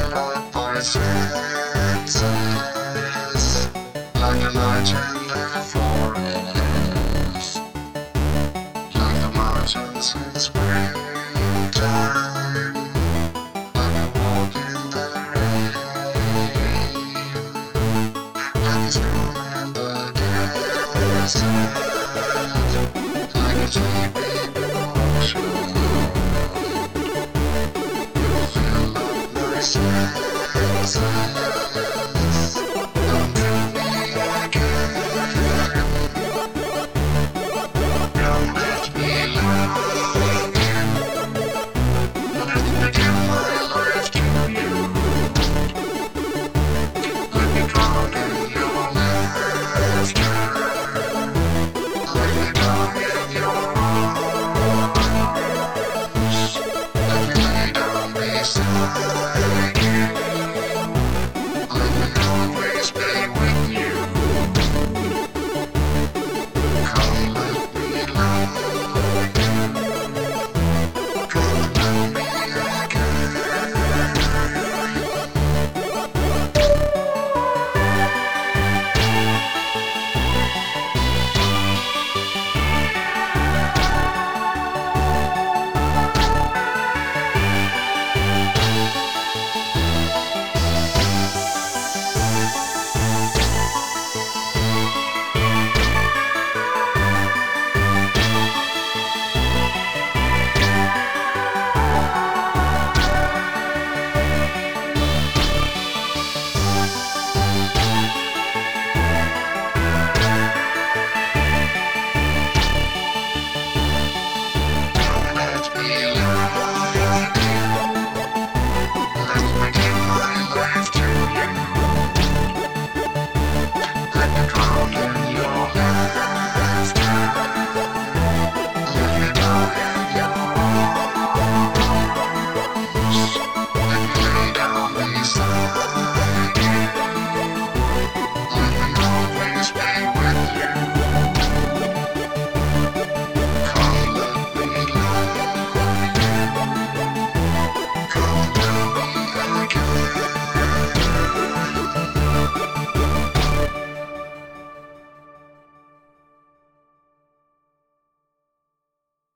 by senses, like a light in the forest, like the mountains in springtime, like a walk in the rain, like a storm in the desert, like a sleeping ocean. Feel like my senses.